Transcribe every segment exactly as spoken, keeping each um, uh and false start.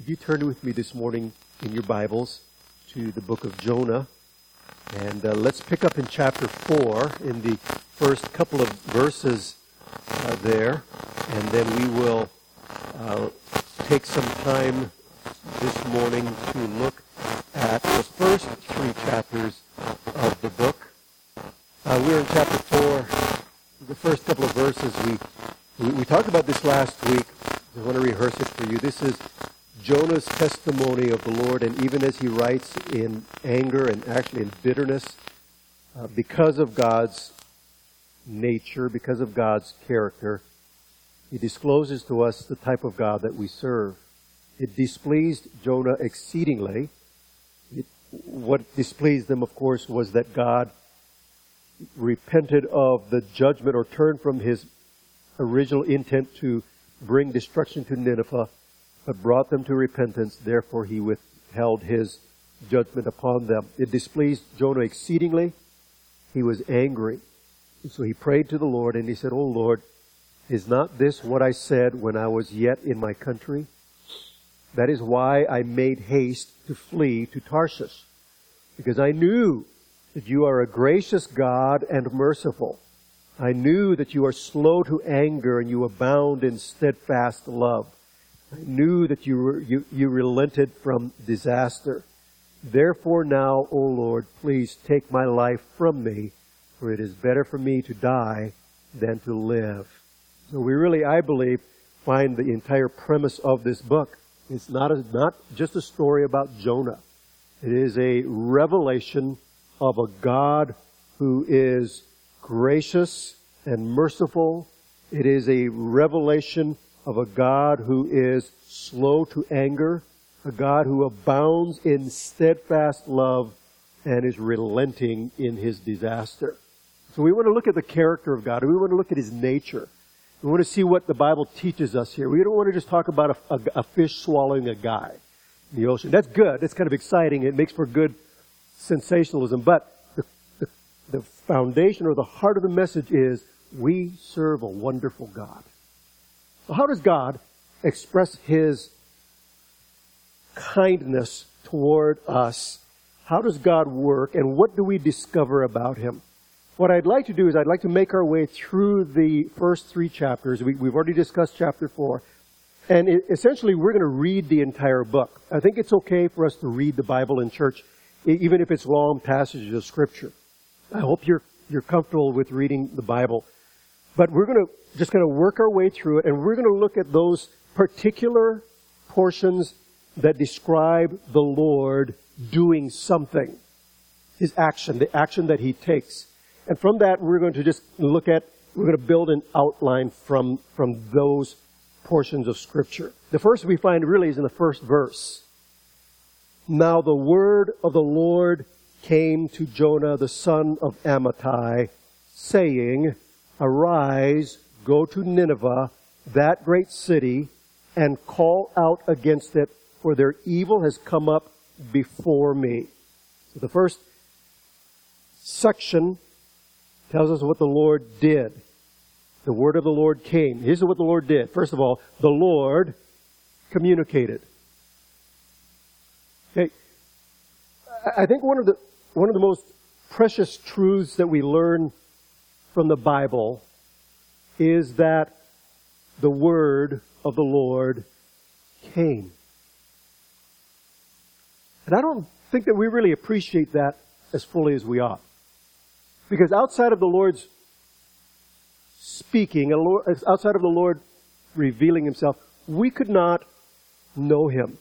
If you turn with me this morning in your Bibles to the book of Jonah, and uh, let's pick up in chapter four in the first couple of verses uh, there, and then we will uh, take some time this morning to look at the first three chapters of the book. Uh, we're in chapter four, the first couple of verses. We, we, we talked about this last week. I want to rehearse it for you. This is Jonah's testimony of the Lord, and even as he writes in anger and actually in bitterness, uh, because of God's nature, because of God's character, he discloses to us the type of God that we serve. It displeased Jonah exceedingly. It, what displeased them, of course, was that God repented of the judgment or turned from his original intent to bring destruction to Nineveh, but brought them to repentance. Therefore, he withheld his judgment upon them. It displeased Jonah exceedingly. He was angry. And so he prayed to the Lord, and he said, "O Lord, is not this what I said when I was yet in my country? That is why I made haste to flee to Tarshish, because I knew that you are a gracious God and merciful. I knew that you are slow to anger and you abound in steadfast love. I knew that you, were, you, you relented from disaster. Therefore now, O Lord, please take my life from me, for it is better for me to die than to live." So we really, I believe, find the entire premise of this book. It's not, a, not just a story about Jonah. It is a revelation of a God who is gracious and merciful. It is a revelation of a God who is slow to anger, a God who abounds in steadfast love and is relenting in his disaster. So we want to look at the character of God, and we want to look at his nature. We want to see what the Bible teaches us here. We don't want to just talk about a, a, a fish swallowing a guy in the ocean. That's good. That's kind of exciting. It makes for good sensationalism. But the, the, the foundation or the heart of the message is we serve a wonderful God. So how does God express his kindness toward us? How does God work, and what do we discover about him? What I'd like to do is I'd like to make our way through the first three chapters. We, we've already discussed chapter four. And it, essentially, we're going to read the entire book. I think it's okay for us to read the Bible in church, even if it's long passages of Scripture. I hope you're, you're comfortable with reading the Bible. But we're going to just going to work our way through it, and we're going to look at those particular portions that describe the Lord doing something, his action, the action that he takes. And from that, we're going to just look at, we're going to build an outline from, from those portions of Scripture. The first we find really is in the first verse. "Now the word of the Lord came to Jonah, the son of Amittai, saying, Arise, go to Nineveh, that great city, and call out against it, for their evil has come up before me." So the first section tells us what the Lord did. The word of the Lord came. Here's what the Lord did. First of all, the Lord communicated. Okay. I think one of the one of the most precious truths that we learn from the Bible is that the word of the Lord came. And I don't think that we really appreciate that as fully as we ought. Because outside of the Lord's speaking, outside of the Lord revealing himself, we could not know him.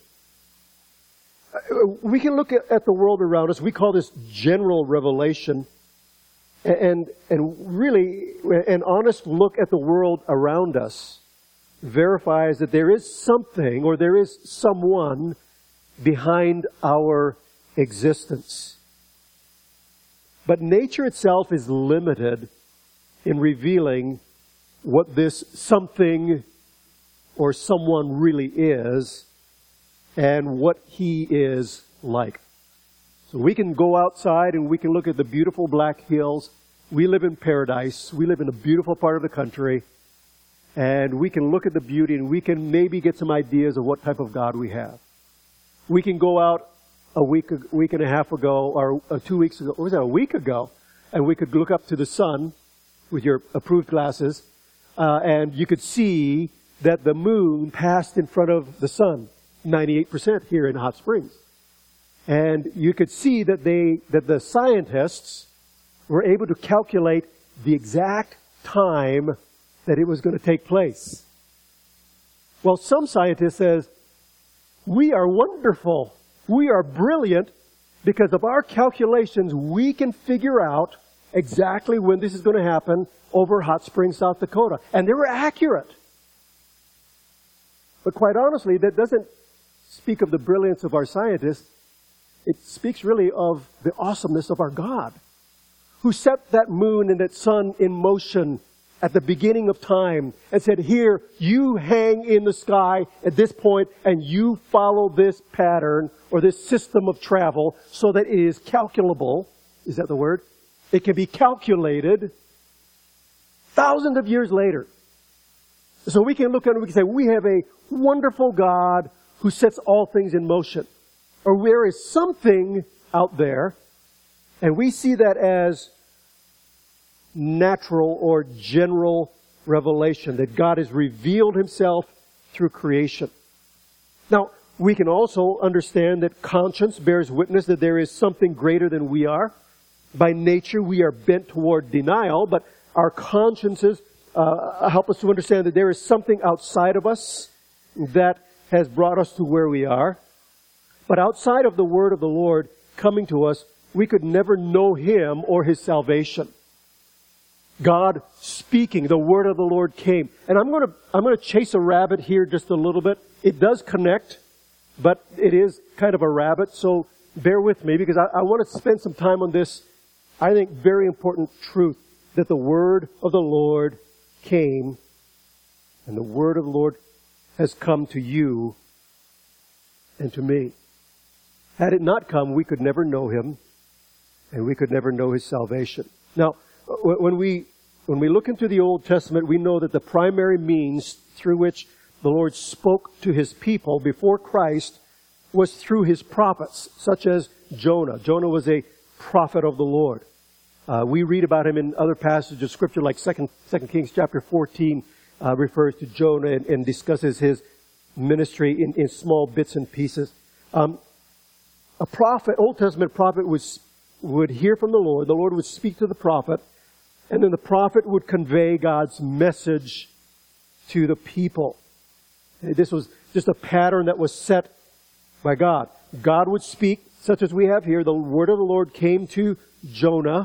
We can look at the world around us. We call this general revelation. And, and really, an honest look at the world around us verifies that there is something or there is someone behind our existence. But nature itself is limited in revealing what this something or someone really is and what he is like. So we can go outside and we can look at the beautiful Black Hills. We live in paradise. We live in a beautiful part of the country. And we can look at the beauty and we can maybe get some ideas of what type of God we have. We can go out a week, a week and a half ago, or uh, two weeks ago, or was that a week ago, and we could look up to the sun with your approved glasses, uh, and you could see that the moon passed in front of the sun, ninety-eight percent here in Hot Springs. And you could see that they, that the scientists were able to calculate the exact time that it was going to take place. Well, some scientists says, we are wonderful. We are brilliant because of our calculations. We can figure out exactly when this is going to happen over Hot Springs, South Dakota. And they were accurate. But quite honestly, that doesn't speak of the brilliance of our scientists. It speaks really of the awesomeness of our God, who set that moon and that sun in motion at the beginning of time and said, here, you hang in the sky at this point and you follow this pattern or this system of travel so that it is calculable. Is that the word? It can be calculated thousands of years later. So we can look at it and we can say, we have a wonderful God who sets all things in motion. Or there is something out there, and we see that as natural or general revelation, that God has revealed himself through creation. Now, we can also understand that conscience bears witness that there is something greater than we are. By nature, we are bent toward denial, but our consciences uh, help us to understand that there is something outside of us that has brought us to where we are. But outside of the word of the Lord coming to us, we could never know him or his salvation. God speaking, the word of the Lord came. And I'm going to I'm going to chase a rabbit here just a little bit. It does connect, but it is kind of a rabbit, so bear with me because I, I want to spend some time on this, I think, very important truth, that the word of the Lord came, and the word of the Lord has come to you and to me. Had it not come, we could never know him, and we could never know his salvation. Now, when we when we look into the Old Testament, we know that the primary means through which the Lord spoke to his people before Christ was through his prophets, such as Jonah. Jonah was a prophet of the Lord. Uh, we read about him in other passages of Scripture, like Second Kings chapter fourteen uh, refers to Jonah and, and discusses his ministry in, in small bits and pieces. Um, a prophet, Old Testament prophet, would, would hear from the Lord. The Lord would speak to the prophet, and then the prophet would convey God's message to the people. This was just a pattern that was set by God. God would speak, such as we have here. The word of the Lord came to Jonah.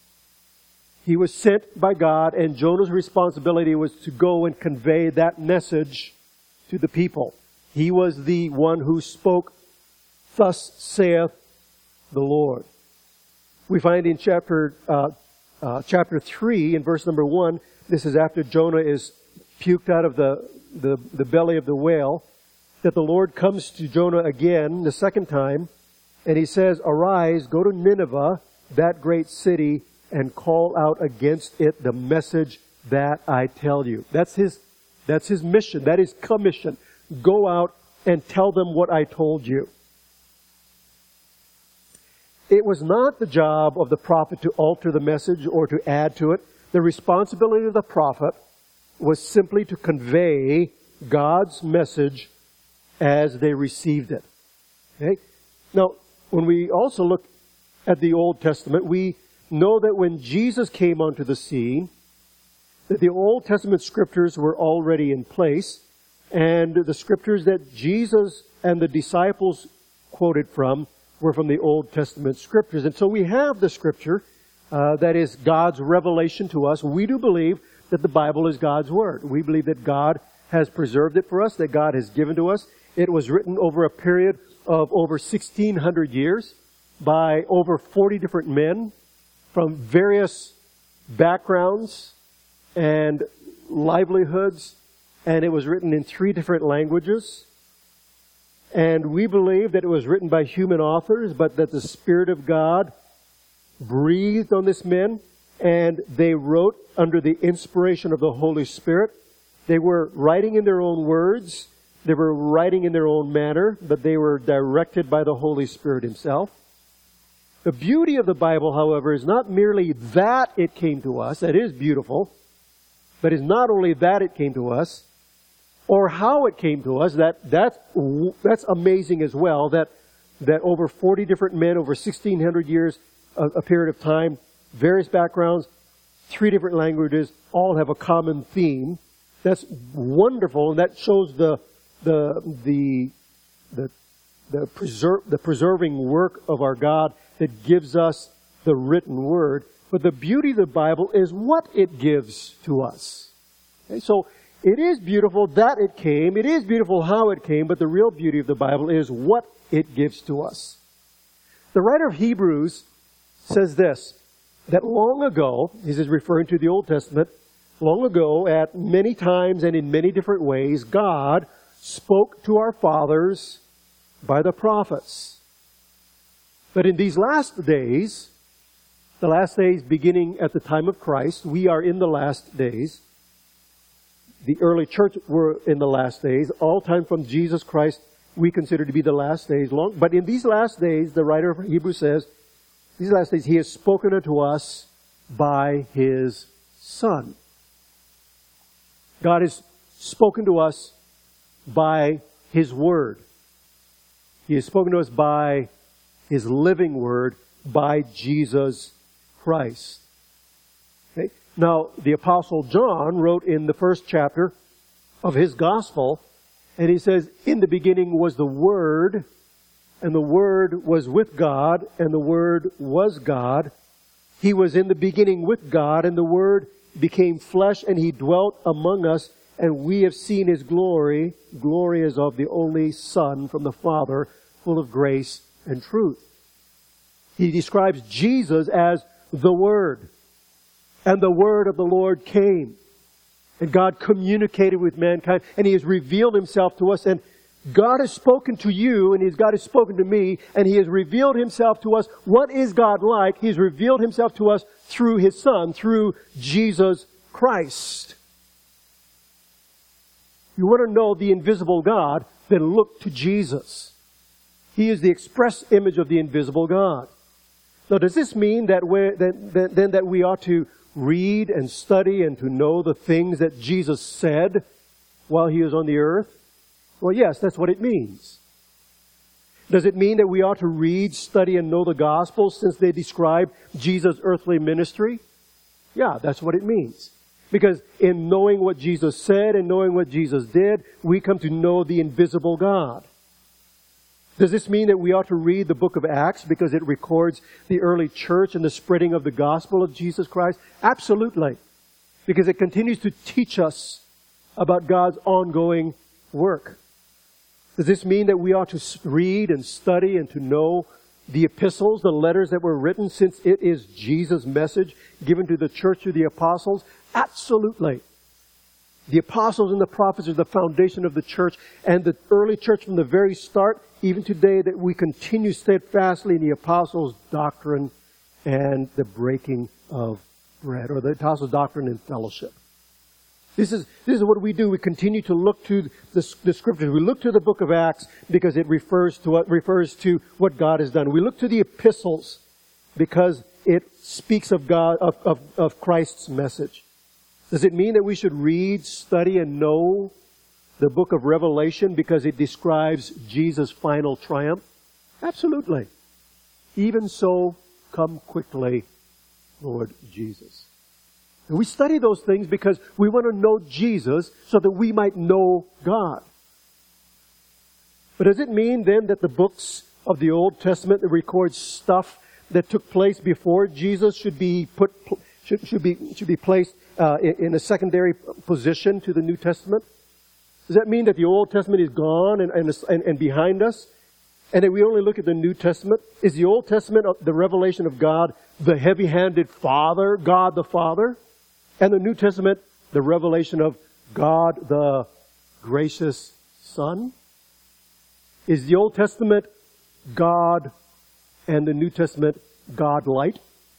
He was sent by God, and Jonah's responsibility was to go and convey that message to the people. He was the one who spoke, "Thus saith the Lord." We find in chapter uh, uh, chapter three, in verse number one, this is after Jonah is puked out of the, the, the belly of the whale, that the Lord comes to Jonah again, the second time, and he says, "Arise, go to Nineveh, that great city, and call out against it the message that I tell you." That's his, that's his mission. That is commission. Go out and tell them what I told you. It was not the job of the prophet to alter the message or to add to it. The responsibility of the prophet was simply to convey God's message as they received it. Okay? Now, when we also look at the Old Testament, we know that when Jesus came onto the scene, that the Old Testament scriptures were already in place, and the scriptures that Jesus and the disciples quoted from were from the Old Testament scriptures. And so we have the scripture uh, that is God's revelation to us. We do believe that the Bible is God's Word. We believe that God has preserved it for us, that God has given to us. It was written over a period of over sixteen hundred years by over forty different men from various backgrounds and livelihoods, and it was written in three different languages. And we believe that it was written by human authors, but that the Spirit of God breathed on this men, and they wrote under the inspiration of the Holy Spirit. They were writing in their own words. They were writing in their own manner, but they were directed by the Holy Spirit Himself. The beauty of the Bible, however, is not merely that it came to us. That is beautiful. But it's not only that it came to us, or how it came to us. That that's that's amazing as well. That that over forty different men, over sixteen hundred years, a, a period of time, various backgrounds, three different languages, all have a common theme. That's wonderful, and that shows the the the the the preserve the preserving work of our God that gives us the written word. But the beauty of the Bible is what it gives to us. Okay, so it is beautiful that it came. It is beautiful how it came. But the real beauty of the Bible is what it gives to us. The writer of Hebrews says this, that long ago, this is referring to the Old Testament, long ago, at many times and in many different ways, God spoke to our fathers by the prophets. But in these last days, the last days beginning at the time of Christ, we are in the last days. The early church were in the last days. All time from Jesus Christ we consider to be the last days long. But in these last days, the writer of Hebrews says, these last days He has spoken unto us by His Son. God has spoken to us by His Word. He has spoken to us by His living Word, by Jesus Christ. Okay? Now, the Apostle John wrote in the first chapter of his Gospel, and he says, in the beginning was the Word, and the Word was with God, and the Word was God. He was in the beginning with God, and the Word became flesh, and He dwelt among us, and we have seen His glory. Glory as of the only Son from the Father, full of grace and truth. He describes Jesus as the Word. And the Word of the Lord came. And God communicated with mankind. And He has revealed Himself to us. And God has spoken to you, and His God has spoken to me. And He has revealed Himself to us. What is God like? He's revealed Himself to us through His Son, through Jesus Christ. You want to know the invisible God? Then look to Jesus. He is the express image of the invisible God. Now, does this mean that we're, that, that, then that we ought to read and study and to know the things that Jesus said while He was on the earth? Well, yes, that's what it means. Does it mean that we ought to read, study, and know the Gospels since they describe Jesus' earthly ministry? Yeah, that's what it means. Because in knowing what Jesus said and knowing what Jesus did, we come to know the invisible God. Does this mean that we ought to read the book of Acts because it records the early church and the spreading of the gospel of Jesus Christ? Absolutely. Because it continues to teach us about God's ongoing work. Does this mean that we ought to read and study and to know the epistles, the letters that were written, since it is Jesus' message given to the church through the apostles? Absolutely. The apostles and the prophets are the foundation of the church, and the early church from the very start, even today, that we continue steadfastly in the apostles' doctrine and the breaking of bread, or the apostles' doctrine and fellowship. This is, this is what we do. We continue to look to the, the Scriptures. We look to the book of Acts because it refers to what refers to what God has done. We look to the epistles because it speaks of God, of, of, of Christ's message. Does it mean that we should read, study, and know the book of Revelation because it describes Jesus' final triumph? Absolutely. Even so, come quickly, Lord Jesus. And we study those things because we want to know Jesus so that we might know God. But does it mean then that the books of the Old Testament that record stuff that took place before Jesus should be put should, should be should be placed uh, in, in a secondary position to the New Testament? Does that mean that the Old Testament is gone and, and, and, and behind us, and that we only look at the New Testament? Is the Old Testament the revelation of God, the heavy-handed Father, God the Father, and the New Testament the revelation of God the gracious Son? Is the Old Testament God and the New Testament God light?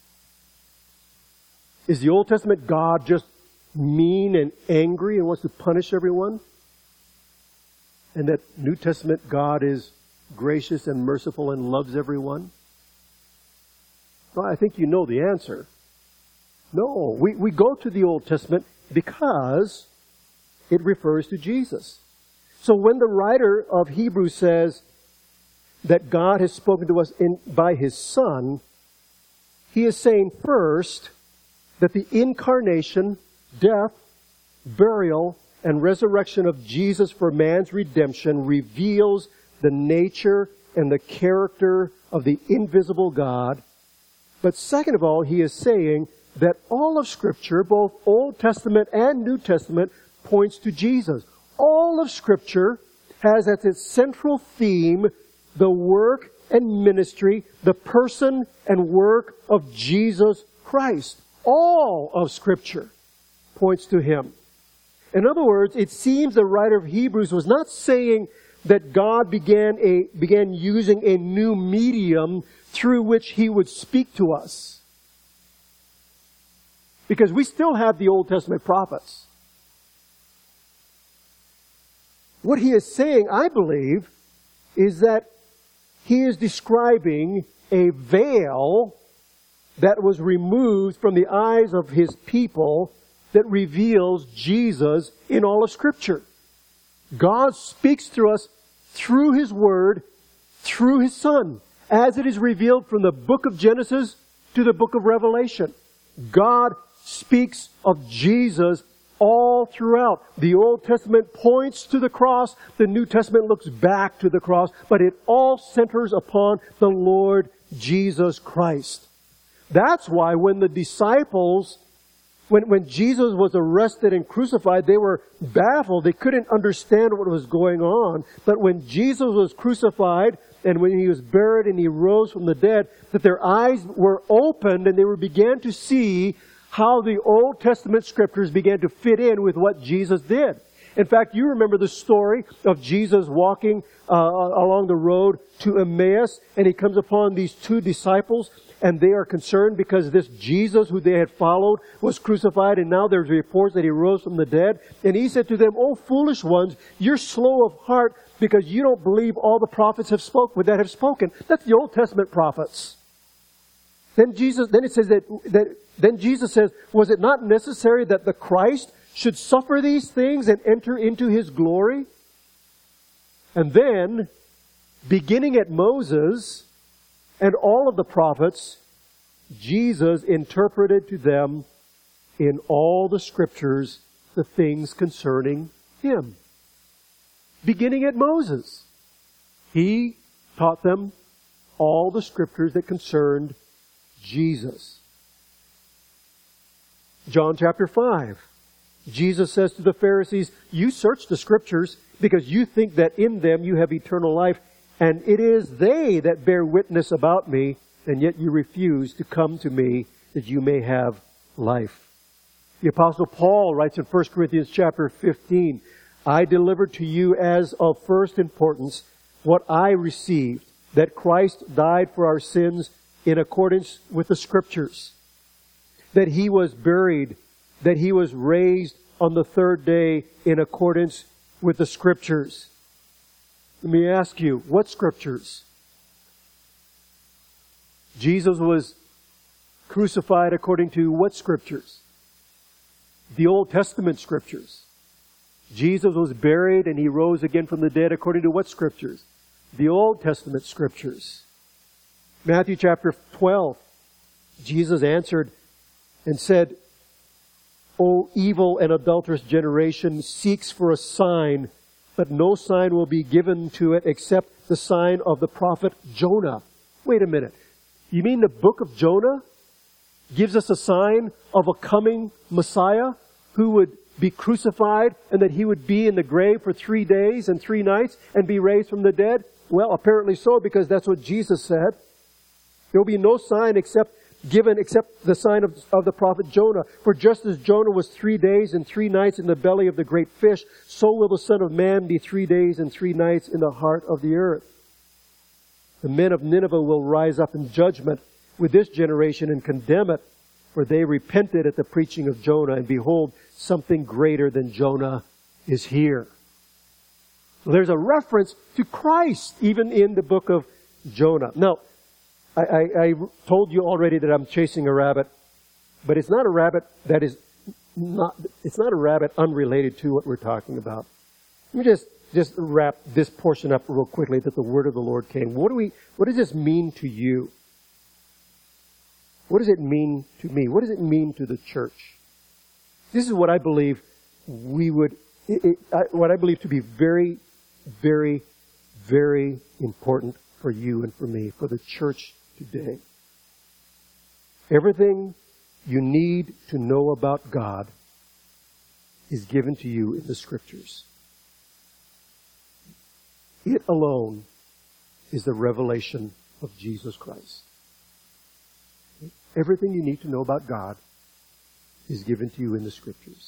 Is the Old Testament God just mean and angry and wants to punish everyone? and that New Testament God is gracious and merciful and loves everyone? Well, I think you know the answer. No, we, we go to the Old Testament because it refers to Jesus. So when the writer of Hebrews says that God has spoken to us in, by His Son, he is saying first that the incarnation, death, burial, and resurrection of Jesus for man's redemption reveals the nature and the character of the invisible God. But second of all, he is saying that all of Scripture, both Old Testament and New Testament, points to Jesus. All of Scripture has as its central theme the work and ministry, the person and work of Jesus Christ. All of Scripture points to Him. In other words, it seems the writer of Hebrews was not saying that God began a began using a new medium through which He would speak to us. Because we still have the Old Testament prophets. What he is saying, I believe, is that he is describing a veil that was removed from the eyes of his people that reveals Jesus in all of Scripture. God speaks through us through His Word, through His Son, as it is revealed from the book of Genesis to the book of Revelation. God speaks of Jesus all throughout. The Old Testament points to the cross. The New Testament looks back to the cross. But it all centers upon the Lord Jesus Christ. That's why when the disciples, when, when Jesus was arrested and crucified, they were baffled. They couldn't understand what was going on. But when Jesus was crucified and when He was buried and He rose from the dead, that their eyes were opened and they were began to see how the Old Testament Scriptures began to fit in with what Jesus did. In fact, you remember the story of Jesus walking uh, along the road to Emmaus, and He comes upon these two disciples, and they are concerned because this Jesus who they had followed was crucified, and now there's reports that He rose from the dead. And He said to them, "O foolish ones, you're slow of heart because you don't believe all the prophets have spoken that have spoken." That's the Old Testament prophets. Then Jesus, then it says that, that then Jesus says, "Was it not necessary that the Christ should suffer these things and enter into His glory?" And then, beginning at Moses and all of the prophets, Jesus interpreted to them in all the Scriptures the things concerning Him. Beginning at Moses, He taught them all the Scriptures that concerned Jesus. John chapter five. Jesus says to the Pharisees, "You search the Scriptures because you think that in them you have eternal life, and it is they that bear witness about me, and yet you refuse to come to me that you may have life." The Apostle Paul writes in First Corinthians chapter fifteen, "I delivered to you as of first importance what I received, that Christ died for our sins in accordance with the Scriptures, that He was buried, that He was raised on the third day in accordance with the Scriptures." Let me ask you, what Scriptures? Jesus was crucified according to what Scriptures? The Old Testament Scriptures. Jesus was buried and He rose again from the dead according to what Scriptures? The Old Testament Scriptures. Matthew chapter twelve, Jesus answered and said, "O evil and adulterous generation seeks for a sign, but no sign will be given to it except the sign of the prophet Jonah." Wait a minute. You mean the book of Jonah gives us a sign of a coming Messiah who would be crucified and that He would be in the grave for three days and three nights and be raised from the dead? Well, apparently so, because that's what Jesus said. There will be no sign except given except the sign of, of the prophet Jonah. For just as Jonah was three days and three nights in the belly of the great fish, so will the Son of Man be three days and three nights in the heart of the earth. The men of Nineveh will rise up in judgment with this generation and condemn it, for they repented at the preaching of Jonah, and behold, something greater than Jonah is here. There's a reference to Christ even in the book of Jonah. Now, I, I, I told you already that I'm chasing a rabbit, but it's not a rabbit that is not, it's not a rabbit unrelated to what we're talking about. Let me just, just wrap this portion up real quickly, that the word of the Lord came. What do we, what does this mean to you? What does it mean to me? What does it mean to the church? This is what I believe we would, it, it, I, what I believe to be very, very, very important for you and for me, for the church today. Everything you need to know about God is given to you in the Scriptures. It alone is the revelation of Jesus Christ. Everything you need to know about God is given to you in the Scriptures.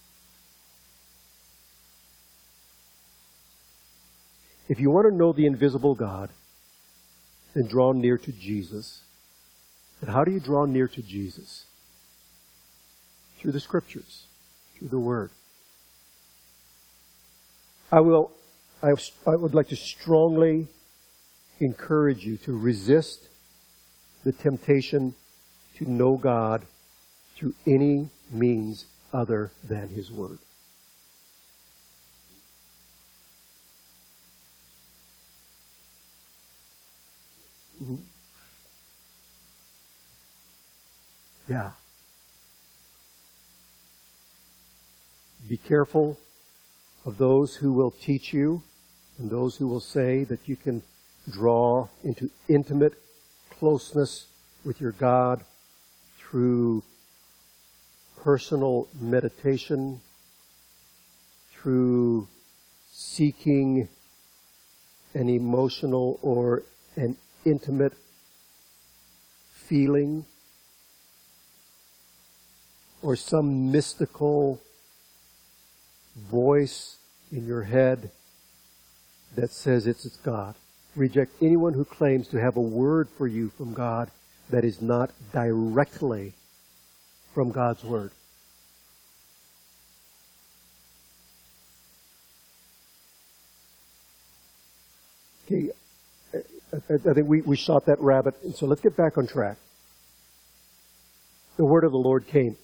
If you want to know the invisible God, then draw near to Jesus. And how do you draw near to Jesus? Through the Scriptures, through the Word. I will, I, I would like to strongly encourage you to resist the temptation to know God through any means other than His Word. Yeah. Be careful of those who will teach you and those who will say that you can draw into intimate closeness with your God through personal meditation, through seeking an emotional or an intimate feeling, or some mystical voice in your head that says it's, it's God. Reject anyone who claims to have a word for you from God that is not directly from God's Word. Okay, I, I think we, we shot that rabbit, and so let's get back on track. The word of the Lord came.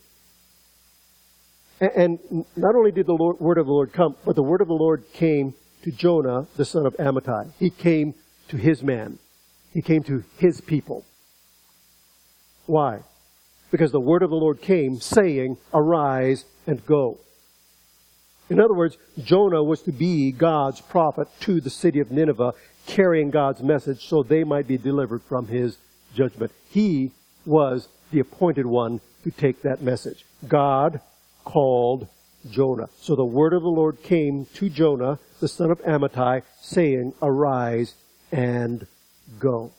And, and not only did the Lord, word of the Lord come, but the word of the Lord came to Jonah, the son of Amittai. He came to his man. He came to his people. Why? Because the word of the Lord came saying, "Arise and go." In other words, Jonah was to be God's prophet to the city of Nineveh, carrying God's message so they might be delivered from his judgment. He was the appointed one to take that message. God called Jonah. So the word of the Lord came to Jonah, the son of Amittai, saying, "Arise and go."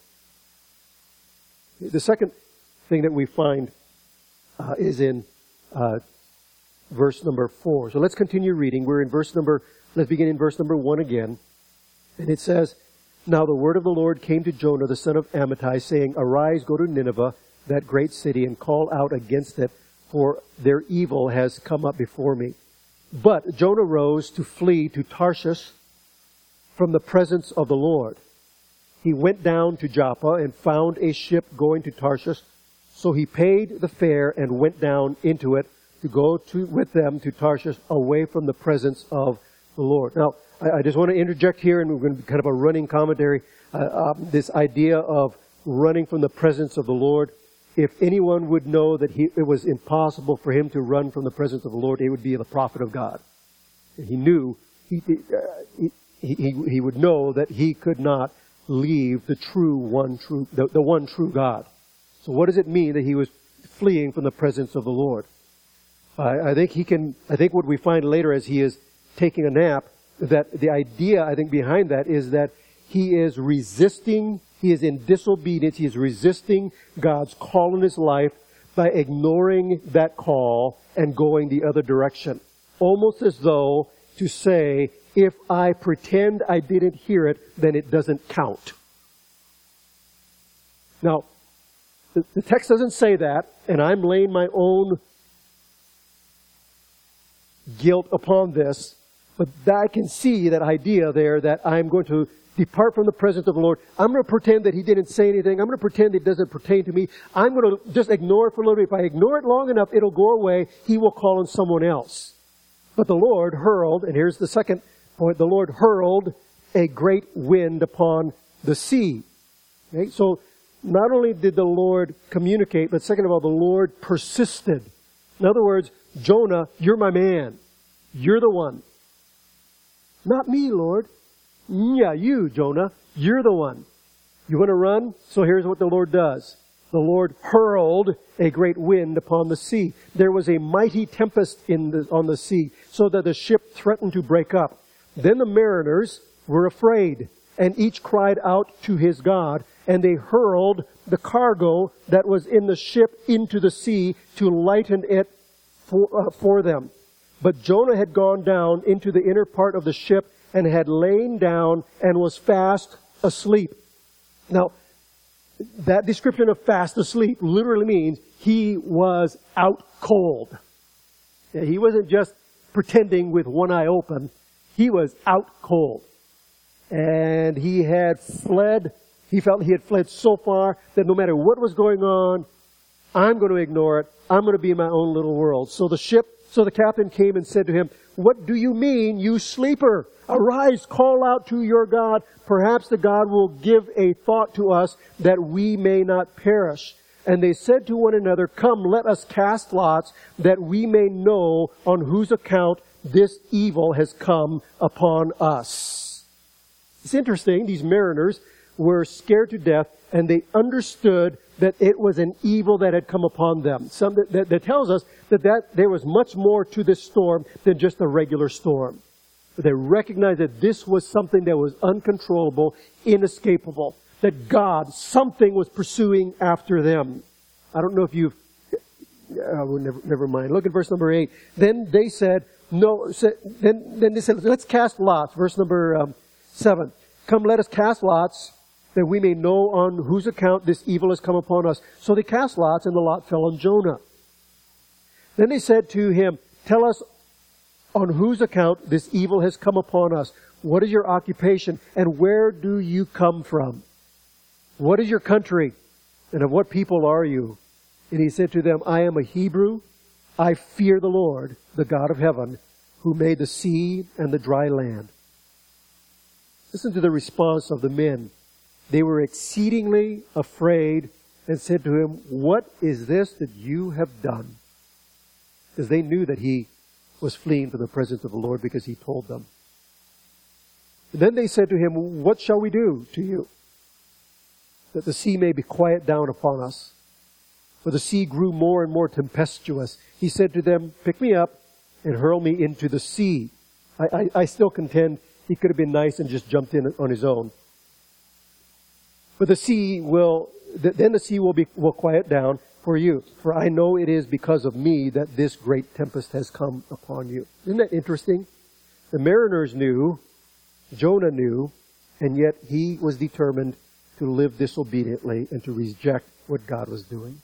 The second thing that we find uh, is in uh, verse number four. So let's continue reading. We're in verse number, let's begin in verse number one again. And it says, "Now the word of the Lord came to Jonah, the son of Amittai, saying, Arise, go to Nineveh, that great city, and call out against it, for their evil has come up before me." But Jonah rose to flee to Tarshish from the presence of the Lord. He went down to Joppa and found a ship going to Tarshish. So he paid the fare and went down into it to go to, with them to Tarshish, away from the presence of the Lord. Now, I, I just want to interject here, and we're going to be kind of a running commentary, uh, uh, this idea of running from the presence of the Lord. If anyone would know that he, it was impossible for him to run from the presence of the Lord, it would be the prophet of God. And he knew, he, uh, he, he, he would know that he could not leave the true one true, the, the one true God. So what does it mean that he was fleeing from the presence of the Lord? I, I think he can, I think what we find later as he is taking a nap, that the idea, I think, behind that is that he is resisting, he is in disobedience, he is resisting God's call in his life by ignoring that call and going the other direction. Almost as though to say, if I pretend I didn't hear it, then it doesn't count. Now, the, the text doesn't say that, and I'm laying my own guilt upon this. But I can see that idea there that I'm going to depart from the presence of the Lord. I'm going to pretend that He didn't say anything. I'm going to pretend it doesn't pertain to me. I'm going to just ignore it for a little bit. If I ignore it long enough, it'll go away. He will call on someone else. But the Lord hurled, and here's the second point, the Lord hurled a great wind upon the sea. Okay? So not only did the Lord communicate, but second of all, the Lord persisted. In other words, Jonah, you're my man. You're the one. Not me, Lord. Yeah, you, Jonah. You're the one. You want to run? So here's what the Lord does. The Lord hurled a great wind upon the sea. There was a mighty tempest in the, on the sea, so that the ship threatened to break up. Then the mariners were afraid, and each cried out to his God, and they hurled the cargo that was in the ship into the sea to lighten it for, uh, for them. But Jonah had gone down into the inner part of the ship and had lain down and was fast asleep. Now, that description of fast asleep literally means he was out cold. Yeah, he wasn't just pretending with one eye open. He was out cold. And he had fled. He felt he had fled so far that no matter what was going on, I'm going to ignore it. I'm going to be in my own little world. So the ship, so the captain came and said to him, "What do you mean, you sleeper? Arise, call out to your God. Perhaps the God will give a thought to us that we may not perish." And they said to one another, "Come, let us cast lots that we may know on whose account this evil has come upon us." It's interesting. These mariners were scared to death, and they understood that it was an evil that had come upon them. Some, that, that tells us that, that there was much more to this storm than just a regular storm. They recognized that this was something that was uncontrollable, inescapable. That God, something was pursuing after them. I don't know if you've... Uh, never, never mind. Look at verse number eight. Then they said, no, said, then, then they said, let's cast lots. Verse number um, seven. Come, let us cast lots, that we may know on whose account this evil has come upon us. So they cast lots, and the lot fell on Jonah. Then they said to him, tell us on whose account this evil has come upon us. What is your occupation, and where do you come from? What is your country, and of what people are you? And he said to them, I am a Hebrew. I fear the Lord, the God of heaven, who made the sea and the dry land. Listen to the response of the men. They were exceedingly afraid and said to him, what is this that you have done? Because they knew that he was fleeing from the presence of the Lord because he told them. And then they said to him, what shall we do to you, that the sea may be quiet down upon us? For the sea grew more and more tempestuous. He said to them, pick me up and hurl me into the sea. I, I, I still contend he could have been nice and just jumped in on his own. But the sea will, then the sea will be, will quiet down for you. For I know it is because of me that this great tempest has come upon you. Isn't that interesting? The mariners knew, Jonah knew, and yet he was determined to live disobediently and to reject what God was doing.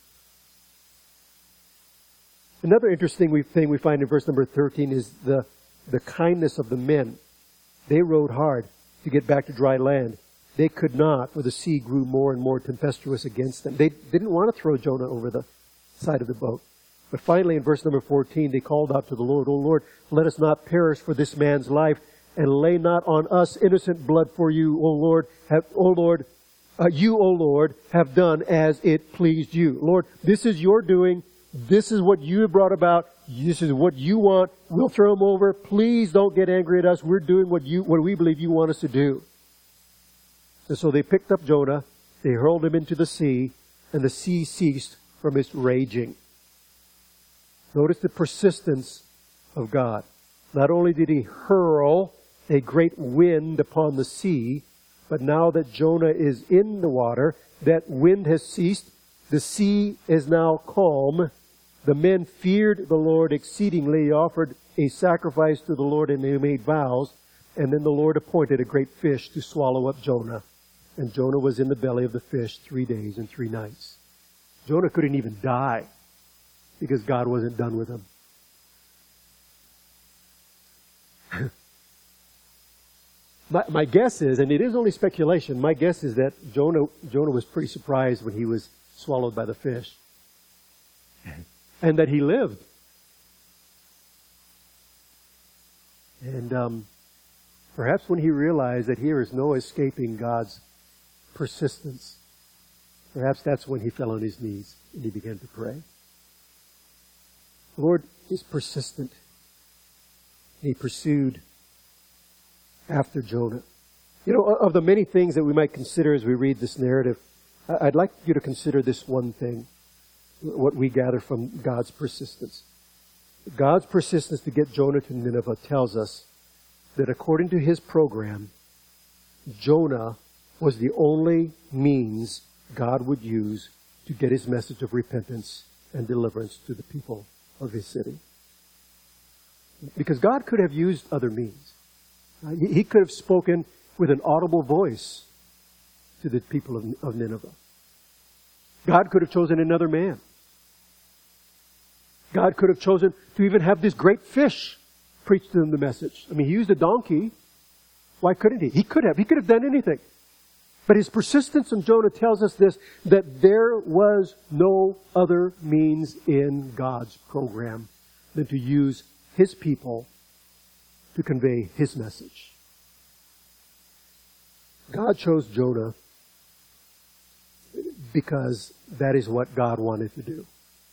Another interesting thing we find in verse number thirteen is the, the kindness of the men. They rowed hard to get back to dry land. They could not, for the sea grew more and more tempestuous against them. They, they didn't want to throw Jonah over the side of the boat. But finally, in verse number fourteen, they called out to the Lord, O Lord, let us not perish for this man's life, and lay not on us innocent blood for you, O Lord. Have, O Lord, uh, you, O Lord, have done as it pleased you. Lord, this is your doing. This is what you have brought about. This is what you want. We'll throw him over. Please don't get angry at us. We're doing what you, what we believe you want us to do. And so they picked up Jonah, they hurled him into the sea, and the sea ceased from its raging. Notice the persistence of God. Not only did he hurl a great wind upon the sea, but now that Jonah is in the water, that wind has ceased, the sea is now calm. The men feared the Lord exceedingly, offered a sacrifice to the Lord, and they made vows. And then the Lord appointed a great fish to swallow up Jonah. And Jonah was in the belly of the fish three days and three nights. Jonah couldn't even die because God wasn't done with him. My, my guess is, and it is only speculation, my guess is that Jonah, Jonah was pretty surprised when he was swallowed by the fish. And that he lived. And um, perhaps when he realized that here is no escaping God's persistence, perhaps that's when he fell on his knees and he began to pray. The Lord is persistent. He pursued after Jonah. You know, of the many things that we might consider as we read this narrative, I'd like you to consider this one thing, what we gather from God's persistence. God's persistence to get Jonah to Nineveh tells us that according to his program, Jonah was the only means God would use to get his message of repentance and deliverance to the people of his city. Because God could have used other means. He could have spoken with an audible voice to the people of, of Nineveh. God could have chosen another man. God could have chosen to even have this great fish preach to them the message. I mean, he used a donkey. Why couldn't he? He could have. He could have done anything. But his persistence in Jonah tells us this, that there was no other means in God's program than to use his people to convey his message. God chose Jonah because that is what God wanted to do.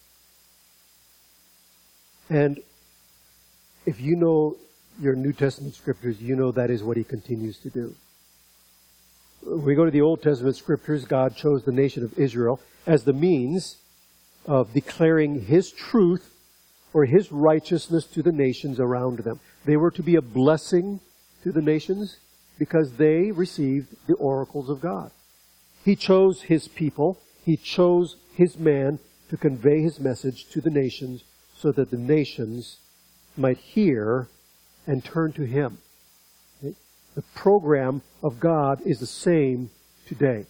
And if you know your New Testament scriptures, you know that is what he continues to do. When we go to the Old Testament scriptures, God chose the nation of Israel as the means of declaring his truth or his righteousness to the nations around them. They were to be a blessing to the nations because they received the oracles of God. He chose his people. He chose his man to convey his message to the nations so that the nations might hear and turn to him. The program of God is the same today.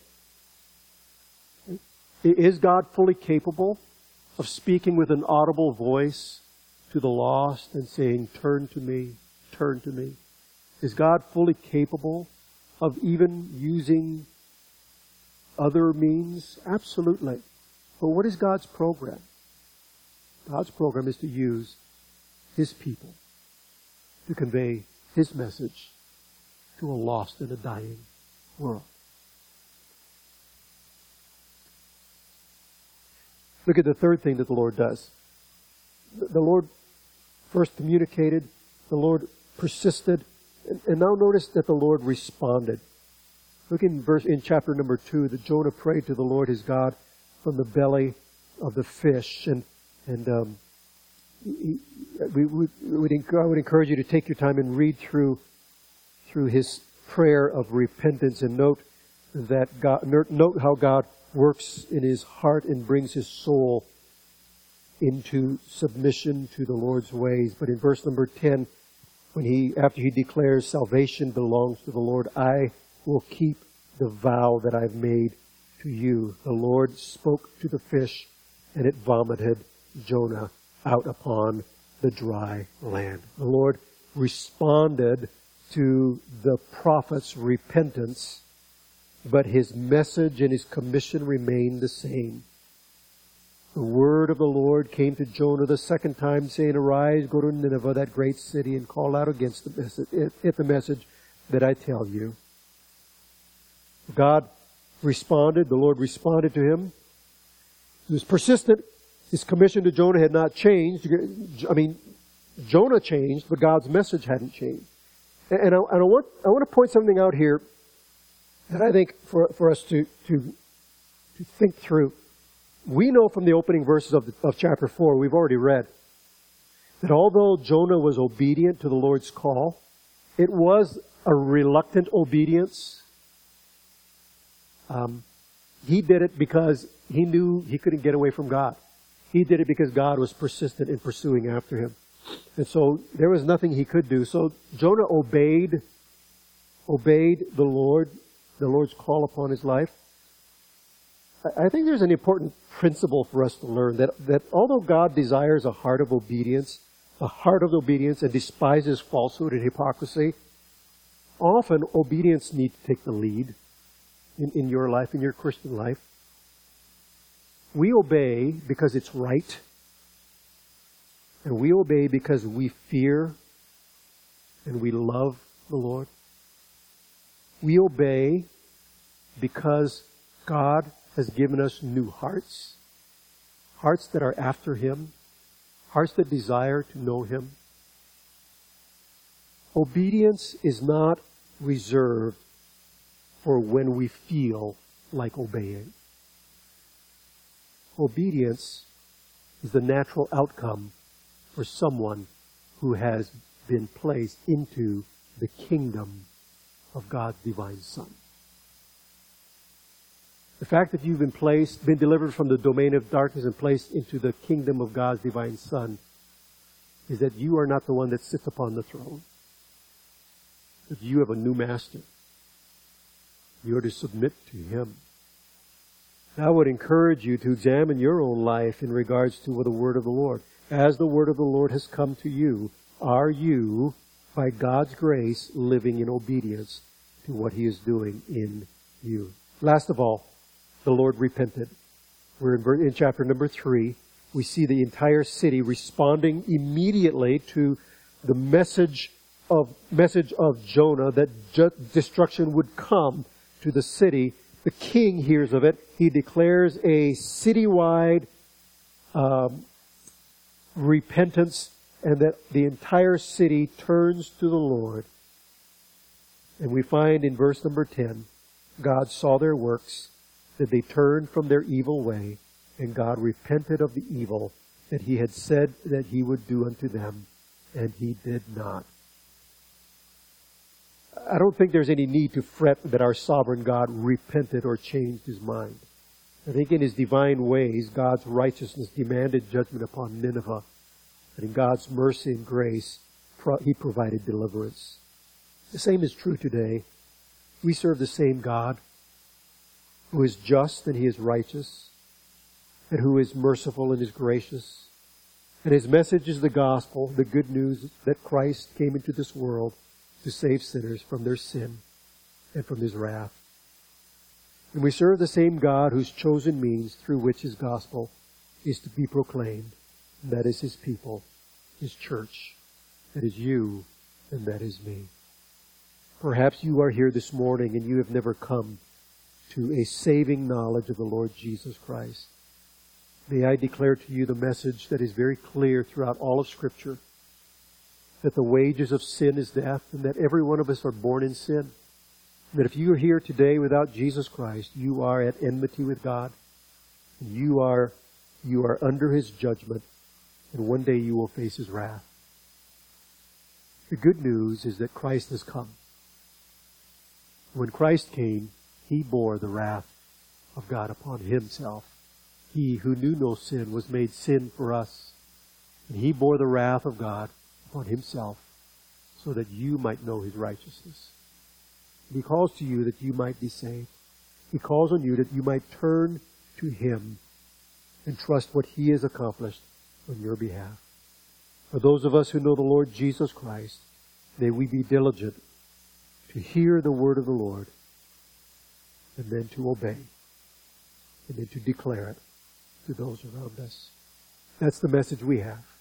Is God fully capable of speaking with an audible voice to the lost and saying, "Turn to me, turn to me"? Is God fully capable of even using other means? Absolutely. But what is God's program? God's program is to use his people to convey his message to a lost and a dying world. Look at the third thing that the Lord does. The Lord first communicated, the Lord persisted, and, and now notice that the Lord responded. Look in verse in chapter number two, that Jonah prayed to the Lord his God from the belly of the fish, and and um, he, we would I would encourage you to take your time and read through through his prayer of repentance and note that God note how God works in his heart and brings his soul into submission to the Lord's ways. But in verse number ten, when he after he declares salvation belongs to the Lord, I will keep the vow that I've made to you. The Lord spoke to the fish, and it vomited Jonah out upon the dry land. The Lord responded to the prophet's repentance, but his message and his commission remained the same. The word of the Lord came to Jonah the second time, saying, "Arise, go to Nineveh, that great city, and call out against the message, at the message that I tell you." God responded. The Lord responded to him. He was persistent. His commission to Jonah had not changed. I mean, Jonah changed, but God's message hadn't changed. And I, and I want I want to point something out here that I think for for us to to to think through. We know from the opening verses of the, of chapter four, we've already read, that although Jonah was obedient to the Lord's call, it was a reluctant obedience. Um, he did it because he knew he couldn't get away from God. He did it because God was persistent in pursuing after him. And so there was nothing he could do. So Jonah obeyed, obeyed the Lord, the Lord's call upon his life. I think there's an important principle for us to learn, that, that although God desires a heart of obedience, a heart of obedience, and despises falsehood and hypocrisy, often obedience needs to take the lead in, in your life, in your Christian life. We obey because it's right. And we obey because we fear and we love the Lord. We obey because God has given us new hearts. Hearts that are after Him. Hearts that desire to know Him. Obedience is not reserved for when we feel like obeying. Obedience is the natural outcome for someone who has been placed into the kingdom of God's divine Son. The fact that you've been placed, been delivered from the domain of darkness and placed into the kingdom of God's divine Son is that you are not the one that sits upon the throne. That you have a new master. You are to submit to Him. I would encourage you to examine your own life in regards to the word of the Lord. As the word of the Lord has come to you, are you, by God's grace, living in obedience to what He is doing in you? Last of all, the Lord repented. We're in, in chapter number three. We see the entire city responding immediately to the message of message of Jonah that ju- destruction would come to the city. The king hears of it. He declares a citywide um, repentance, and that the entire city turns to the Lord. And we find in verse number ten, God saw their works, that they turned from their evil way, and God repented of the evil that He had said that He would do unto them, and He did not. I don't think there's any need to fret that our sovereign God repented or changed His mind. I think in His divine ways, God's righteousness demanded judgment upon Nineveh. And in God's mercy and grace, He provided deliverance. The same is true today. We serve the same God who is just and He is righteous, and who is merciful and is gracious. And His message is the gospel, the good news that Christ came into this world to save sinners from their sin and from His wrath. And we serve the same God whose chosen means through which His gospel is to be proclaimed. And that is His people, His church. That is you, and that is me. Perhaps you are here this morning and you have never come to a saving knowledge of the Lord Jesus Christ. May I declare to you the message that is very clear throughout all of Scripture, that the wages of sin is death, and that every one of us are born in sin. And that if you are here today without Jesus Christ, you are at enmity with God. And you are, you are under His judgment, and one day you will face His wrath. The good news is that Christ has come. When Christ came, He bore the wrath of God upon Himself. He who knew no sin was made sin for us. And He bore the wrath of God on Himself so that you might know His righteousness. And He calls to you that you might be saved. He calls on you that you might turn to Him and trust what He has accomplished on your behalf. For those of us who know the Lord Jesus Christ, may we be diligent to hear the word of the Lord and then to obey and then to declare it to those around us. That's the message we have.